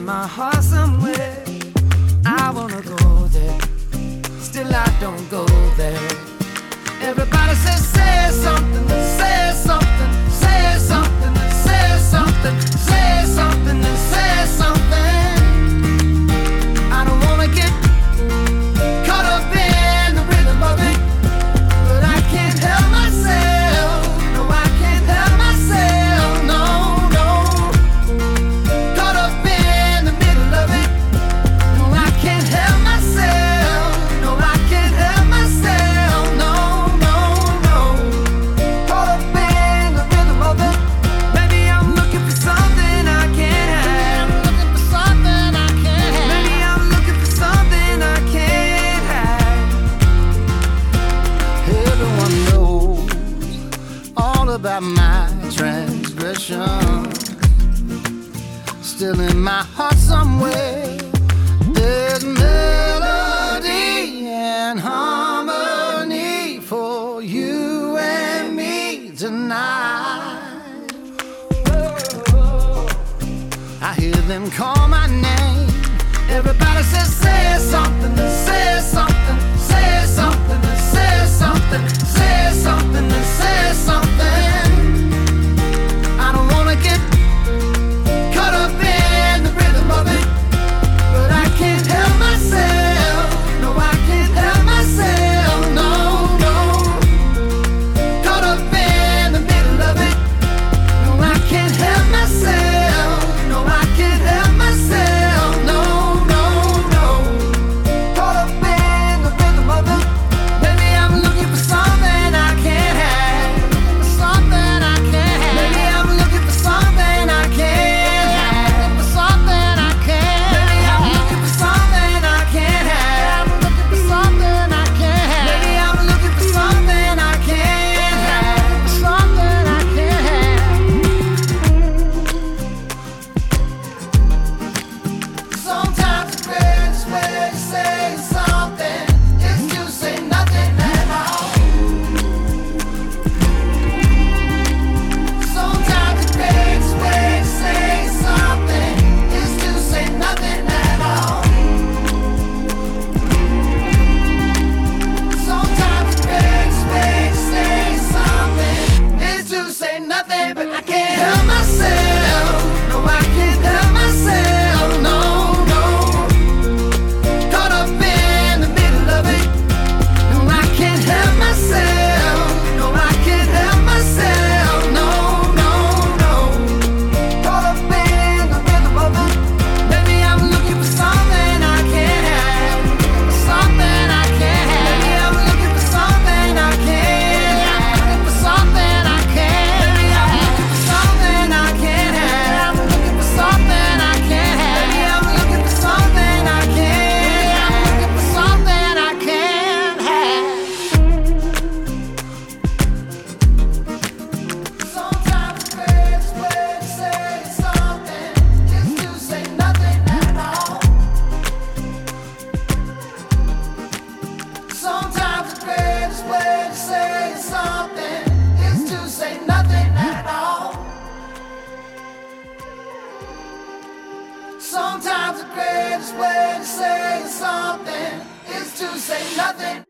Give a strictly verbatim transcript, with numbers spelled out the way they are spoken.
my heart somewhere. I wanna go there, still I don't go there. Everybody says, say something, say something, say something, say something, say something, and say something. I don't wanna get caught up in the rhythm of it, but I can't help myself. No, I can't help myself. No, no. Caught up in the middle of it. No, I can't help myself. No, I can't help myself. No, no, no. Caught up in the rhythm of it. Maybe I'm looking for something I can't have. I'm looking for something I can't have. Maybe I'm looking for something I can't have. Everyone knows all about my transgression. Still in my heart somewhere, there's melody and harmony for you and me tonight. I hear them call my name. Everybody says, say something, say something, say something, say something, say something, say something. I don't wanna get caught up in the rhythm of it, but I can't help myself. No, I can't help myself. No, no. Caught up in the middle of it. No, I can't help myself. No, I can't help myself. No, no, no. Caught up in the rhythm of it. Maybe I'm looking for something I can't have. Something I can't have. Maybe I'm looking for something I can't have. For something I can't. Maybe I'm looking for something I can't have. I'm looking for something I can't have. Maybe I'm looking for something I can't have. Something I can't have. Sometimes the greatest way to say something is to say nothing at all. Sometimes the greatest way to say something is to say nothing at all. Sometimes the greatest way to say something is to say nothing, but I can't help myself. No, I can't help myself. No, no. Caught up in the middle of it. No, I can't help myself. No, I can't help myself. No, no, no. Caught up in the rhythm of it. Maybe I'm looking for something I can't have. Something I can't have. Maybe I'm looking for something I can't have. For something I can't. Maybe I'm looking for something I can't have. I'm looking for something I can't have. Maybe I'm looking for something I can't have. I'm looking for something I can't have. Sometimes the greatest way to say something is to say nothing at all. Sometimes the greatest way to say something is to say nothing at all. Sometimes the greatest way to say something is to say nothing.